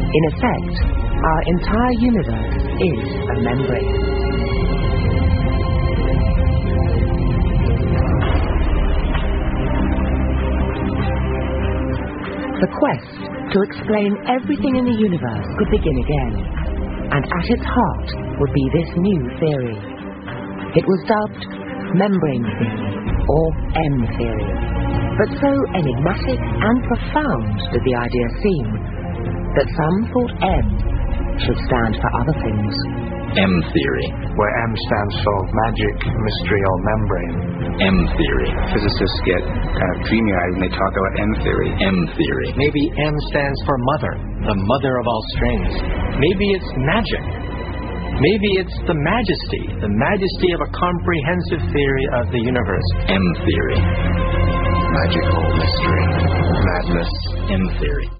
In effect, our entire universe is a membrane. The quest to explain everything in the universe could begin again, and at its heart would be this new theory. It was dubbed membrane theory, or M-theory. But so enigmatic and profound did the idea seem, that some thought M should stand for other things. M-theory, where M stands for magic, mystery, or membrane. M-theory. Physicists get kind of dreamy-eyed when they talk about M-theory. M-theory. Maybe M stands for mother, the mother of all strings. Maybe it's magic. Maybe it's the majesty of a comprehensive theory of the universe. M-theory. Magical mystery. Madness. M-theory.